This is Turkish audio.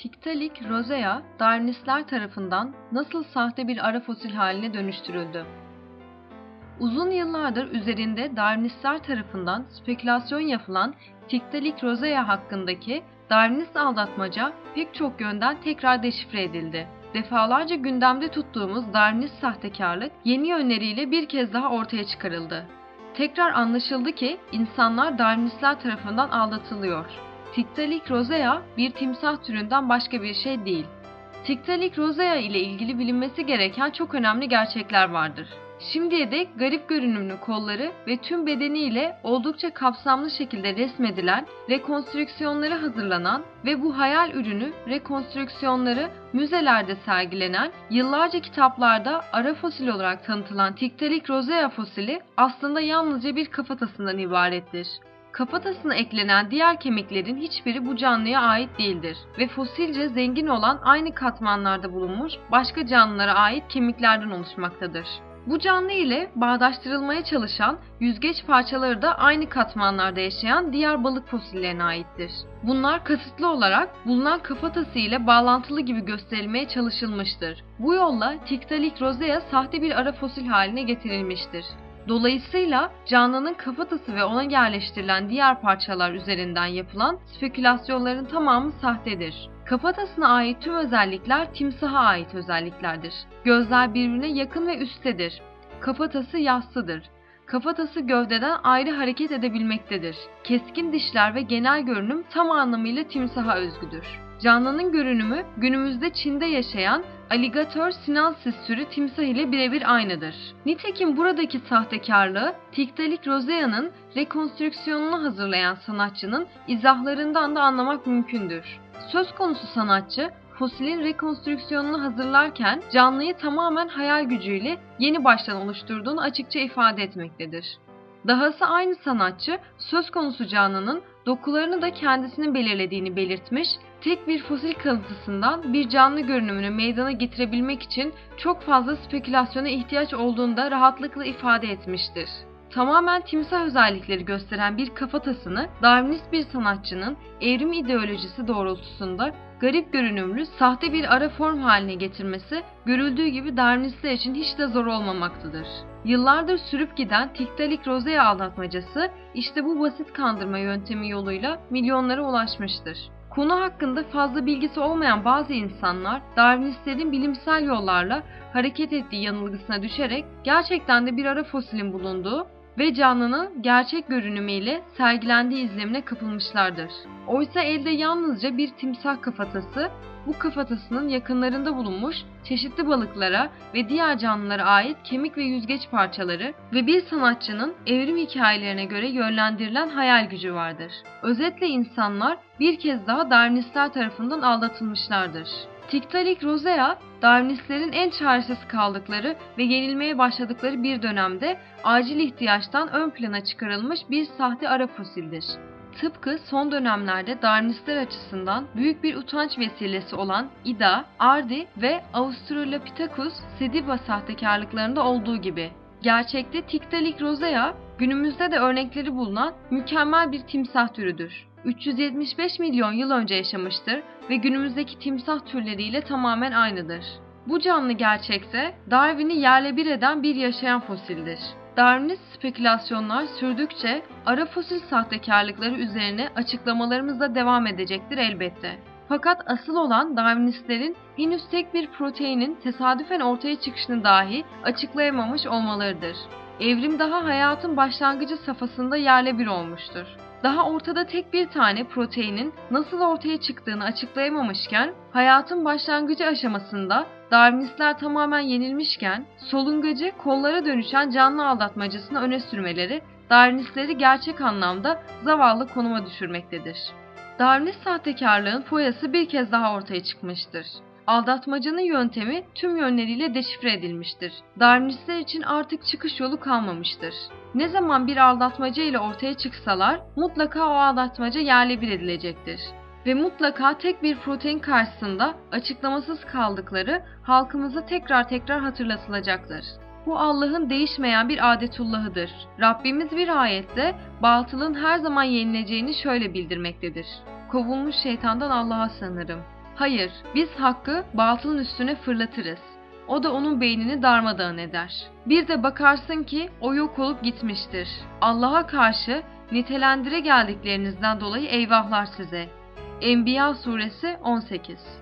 Tiktaalik rosea, Darwinistler tarafından nasıl sahte bir ara fosil haline dönüştürüldü? Uzun yıllardır üzerinde Darwinistler tarafından spekülasyon yapılan Tiktaalik rosea hakkındaki Darwinist aldatmaca pek çok yönden tekrar deşifre edildi. Defalarca gündemde tuttuğumuz Darwinist sahtekarlık yeni yönleriyle bir kez daha ortaya çıkarıldı. Tekrar anlaşıldı ki insanlar Darwinistler tarafından aldatılıyor. Tiktaalik rosea bir timsah türünden başka bir şey değil. Tiktaalik rosea ile ilgili bilinmesi gereken çok önemli gerçekler vardır. Şimdiye dek garip görünümlü kolları ve tüm bedeniyle oldukça kapsamlı şekilde resmedilen, rekonstrüksiyonları hazırlanan ve bu hayal ürünü rekonstrüksiyonları müzelerde sergilenen, yıllarca kitaplarda ara fosil olarak tanıtılan Tiktaalik rosea fosili aslında yalnızca bir kafatasından ibarettir. Kafatasına eklenen diğer kemiklerin hiçbiri bu canlıya ait değildir ve fosilce zengin olan aynı katmanlarda bulunmuş başka canlılara ait kemiklerden oluşmaktadır. Bu canlı ile bağdaştırılmaya çalışan yüzgeç parçaları da aynı katmanlarda yaşayan diğer balık fosillerine aittir. Bunlar kasıtlı olarak bulunan kafatası ile bağlantılı gibi gösterilmeye çalışılmıştır. Bu yolla Tiktaalik rosea sahte bir ara fosil haline getirilmiştir. Dolayısıyla canlının kafatası ve ona yerleştirilen diğer parçalar üzerinden yapılan spekülasyonların tamamı sahtedir. Kafatasına ait tüm özellikler timsaha ait özelliklerdir. Gözler birbirine yakın ve üsttedir. Kafatası yassıdır. Kafatası gövdeden ayrı hareket edebilmektedir. Keskin dişler ve genel görünüm tam anlamıyla timsaha özgüdür. Canlının görünümü günümüzde Çin'de yaşayan Alligator sinensis türü timsah ile birebir aynıdır. Nitekim buradaki sahtekarlığı Tiktaalik rosea'nın rekonstrüksiyonunu hazırlayan sanatçının izahlarından da anlamak mümkündür. Söz konusu sanatçı fosilin rekonstrüksiyonunu hazırlarken canlıyı tamamen hayal gücüyle yeni baştan oluşturduğunu açıkça ifade etmektedir. Dahası aynı sanatçı söz konusu canlının dokularını da kendisinin belirlediğini belirtmiş, tek bir fosil kalıntısından bir canlı görünümünü meydana getirebilmek için çok fazla spekülasyona ihtiyaç olduğunu da rahatlıkla ifade etmiştir. Tamamen timsah özellikleri gösteren bir kafatasını Darwinist bir sanatçının evrim ideolojisi doğrultusunda garip görünümlü, sahte bir ara form haline getirmesi görüldüğü gibi Darwinistler için hiç de zor olmamaktadır. Yıllardır sürüp giden Tiktaalik rosea aldatmacası işte bu basit kandırma yöntemi yoluyla milyonlara ulaşmıştır. Konu hakkında fazla bilgisi olmayan bazı insanlar Darwinistlerin bilimsel yollarla hareket ettiği yanılgısına düşerek gerçekten de bir ara fosilin bulunduğu ve canlının gerçek görünümüyle sergilendiği izlemine kapılmışlardır. Oysa elde yalnızca bir timsah kafatası, bu kafatasının yakınlarında bulunmuş çeşitli balıklara ve diğer canlılara ait kemik ve yüzgeç parçaları ve bir sanatçının evrim hikayelerine göre yönlendirilen hayal gücü vardır. Özetle insanlar bir kez daha Darwinistler tarafından aldatılmışlardır. Tiktaalik rosea, Darwinistlerin en çaresiz kaldıkları ve yenilmeye başladıkları bir dönemde acil ihtiyaçtan ön plana çıkarılmış bir sahte ara fosildir. Tıpkı son dönemlerde Darwinistler açısından büyük bir utanç vesilesi olan Ida, Ardi ve Australopithecus sediba sahtekarlıklarında olduğu gibi. Gerçekte Tiktaalik rosea, günümüzde de örnekleri bulunan mükemmel bir timsah türüdür. 375 milyon yıl önce yaşamıştır ve günümüzdeki timsah türleriyle tamamen aynıdır. Bu canlı gerçekte Darwin'i yerle bir eden bir yaşayan fosildir. Darwinist spekülasyonlar sürdükçe ara fosil sahtekarlıkları üzerine açıklamalarımız da devam edecektir elbette. Fakat asıl olan Darwinistlerin henüz tek bir proteinin tesadüfen ortaya çıkışını dahi açıklayamamış olmalarıdır. Evrim daha hayatın başlangıcı safhasında yerle bir olmuştur. Daha ortada tek bir tane proteinin nasıl ortaya çıktığını açıklayamamışken, hayatın başlangıcı aşamasında Darwinistler tamamen yenilmişken, solungacı kollara dönüşen canlı aldatmacasını öne sürmeleri Darwinistleri gerçek anlamda zavallı konuma düşürmektedir. Darwinist sahtekarlığın foyası bir kez daha ortaya çıkmıştır. Aldatmacanın yöntemi tüm yönleriyle deşifre edilmiştir. Darwinistler için artık çıkış yolu kalmamıştır. Ne zaman bir aldatmaca ile ortaya çıksalar mutlaka o aldatmaca yerle bir edilecektir. Ve mutlaka tek bir protein karşısında açıklamasız kaldıkları halkımıza tekrar hatırlatılacaktır. Bu Allah'ın değişmeyen bir adetullahıdır. Rabbimiz bir ayette batılın her zaman yenileceğini şöyle bildirmektedir. Kovulmuş şeytandan Allah'a sığınırım. Hayır, biz hakkı batılın üstüne fırlatırız. O da onun beynini darmadağın eder. Bir de bakarsın ki o yok olup gitmiştir. Allah'a karşı nitelendire geldiklerinizden dolayı eyvahlar size. Enbiya suresi 18.